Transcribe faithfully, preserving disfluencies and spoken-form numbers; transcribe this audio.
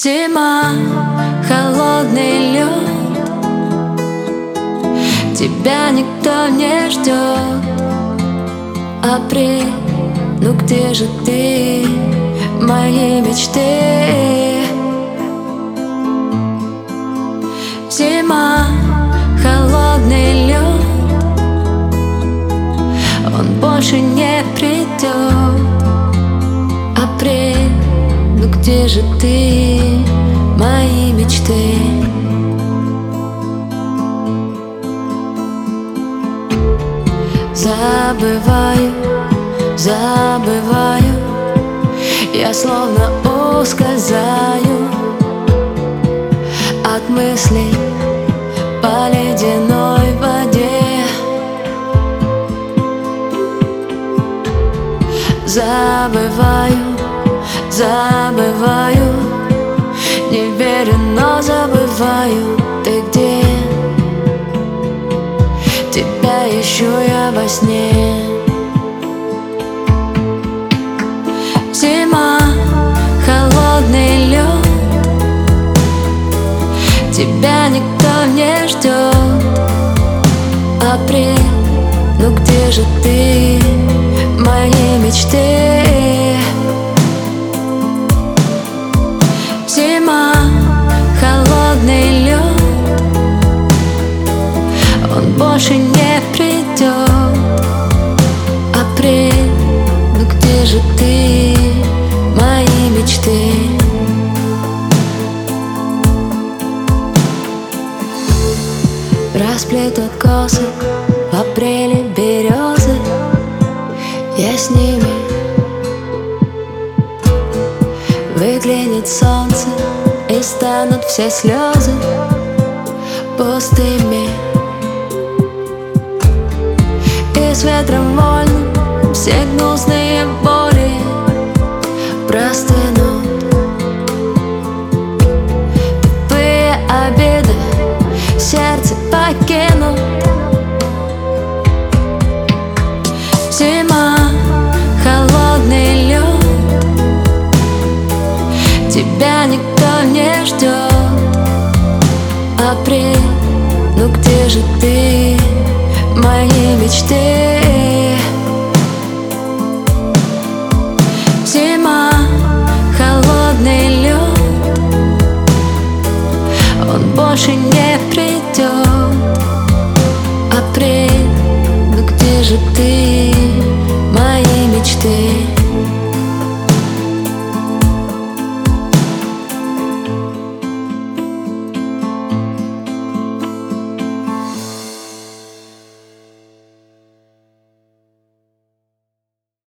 Зима, холодный лед, тебя никто не ждет. Апрель, ну где же ты, мои мечты? Зима, холодный лед, он больше не придет. Апрель, ну где же ты, мои мечты? Забываю, забываю, я словно ускользаю от мыслей по ледяной воде. Забываю, забываю, не верю, но забываю. Ты где? Тебя ищу я во сне. Зима, холодный лед, тебя никто не ждет. Апрель, ну где же ты, мои мечты? Зима, холодный лед, он больше не придет. Апрель, ну где же ты, мои мечты? Расплетут косы в апреле березы, я с ними. Выглянет солнце, и станут все слезы пустыми. И с ветром вольным все гнусные боли простынут. Тупые обиды сердце покинут. Зима, холодный лед, тебя никто не ждет. Апрель, ну где же ты, мои мечты? Зима, холодный лед, он больше не придет. Апрель, ну где же ты?